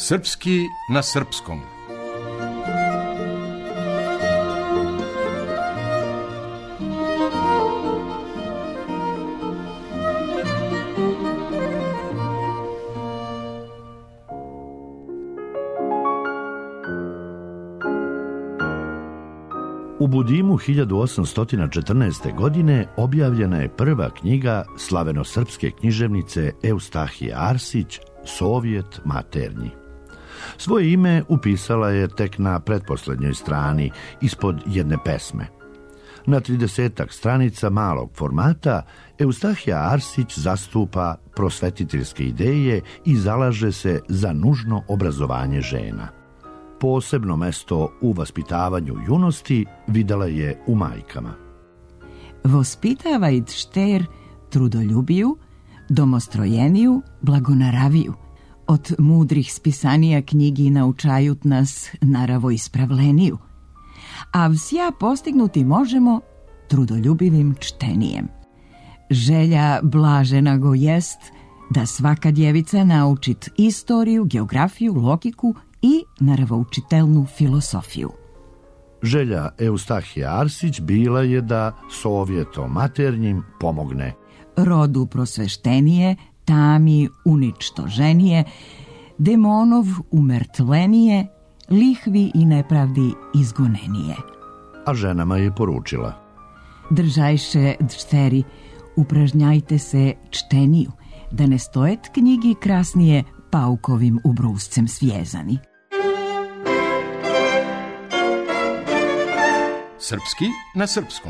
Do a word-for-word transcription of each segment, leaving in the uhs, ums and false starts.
Srpski na srpskom. U Budimu hiljadu osamsto četrnaeste. godine objavljena je prva knjiga slaveno-srpske književnice Eustahije Arsić, Sovjet maternji. Svoje ime upisala je tek na pretposlednjoj strani, ispod jedne pesme. Na tridesetak stranica malog formata Eustahija Arsić zastupa prosvetiteljske ideje i zalaže se za nužno obrazovanje žena. Posebno mesto u vaspitavanju junosti videla je u majkama. Vospitavajt šter trudoljubiju, domostrojeniju, blagonaraviju. Od mudrih spisanija knjigi naučajut nas naravo ispravleniju. A vsja postignuti možemo trudoljubivim čtenijem. Želja blažena go jest da svaka djevica naučit istoriju, geografiju, logiku i naravoučitelnu filosofiju. Želja Eustahije Arsić bila je da Sovjetom maternjim pomogne rodu prosveštenije, tami uničtoženije, demonov umrtvenije, lihvi i nepravdi izgonenije. A ženama je poručila: Držajše dšteri, upražnjajte se čteniju, da ne stojet knjigi krasnije paukovim ubruscem svjezani. Srpski na srpskom.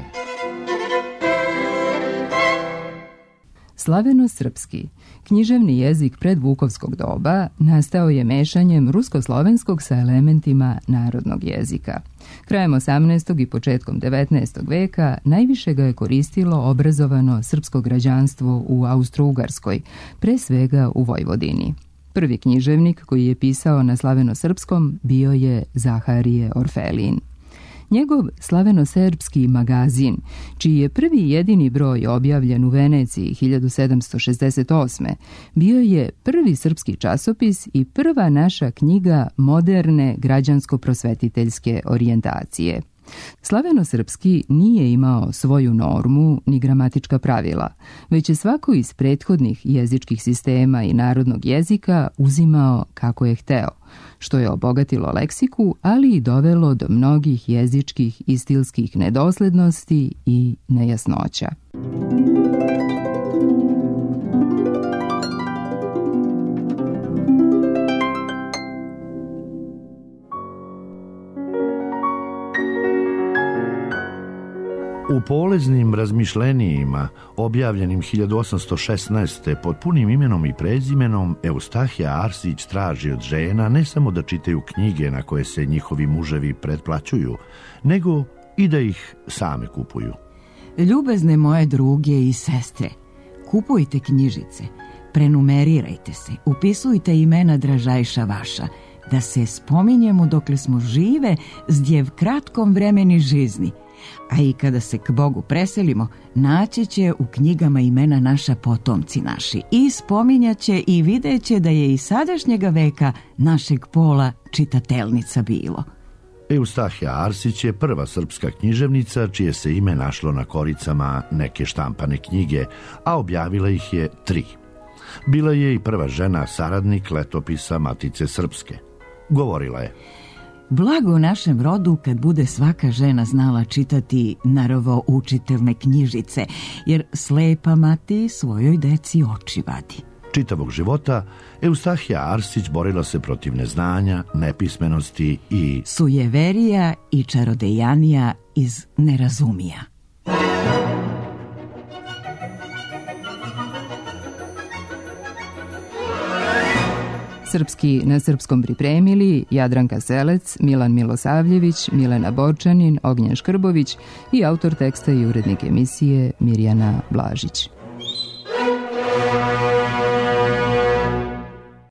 Slaveno-srpski, književni jezik predvukovskog doba, nastao je mešanjem rusko-slovenskog sa elementima narodnog jezika. Krajem osamnaestog i početkom devetnaestog veka najviše ga je koristilo obrazovano srpsko građanstvo u Austro-Ugarskoj, pre svega u Vojvodini. Prvi književnik koji je pisao na slaveno-srpskom bio je Zaharije Orfelin. Njegov slaveno-srpski magazin, čiji je prvi i jedini broj objavljen u Veneciji hiljadu sedamsto šezdeset osme. bio je prvi srpski časopis i prva naša knjiga moderne građansko-prosvetiteljske orijentacije. Slaveno-srpski nije imao svoju normu ni gramatička pravila, već je svako iz prethodnih jezičkih sistema i narodnog jezika uzimao kako je hteo, što je obogatilo leksiku, ali i dovelo do mnogih jezičkih i stilskih nedoslednosti i nejasnoća. U poleznim razmišljenjima, objavljenim hiljadu osamsto šesnaeste. pod punim imenom i prezimenom, Eustahija Arsić traži od žena ne samo da čitaju knjige na koje se njihovi muževi pretplaćuju, nego i da ih same kupuju. Ljubezne moje druge i sestre, kupujte knjižice, prenumerirajte se, upisujte imena dražajša vaša, da se spominjemo dokle smo žive zdjev kratkom vremeni žizni. A i kada se k Bogu preselimo, naći će u knjigama imena naša potomci naši i spominjaće i videće da je i sadašnjega veka našeg pola čitatelnica bilo. Eustahija Arsić je prva srpska književnica čije se ime našlo na koricama neke štampane knjige, a objavila ih je tri. Bila je i prva žena saradnik letopisa Matice Srpske. Govorila je: Blago našem rodu kad bude svaka žena znala čitati narovo učitelne knjižice, jer slepa mati svojoj deci oči vadi. Čitavog života Eustahija Arsić borila se protiv neznanja, nepismenosti i sujeverija i čarodejanija iz nerazumija. Srpski na srpskom pripremili Jadranka Selec, Milan Milosavljević, Milena Borčanin, Ognjen Škrbović i autor teksta i urednik emisije Mirjana Blažić.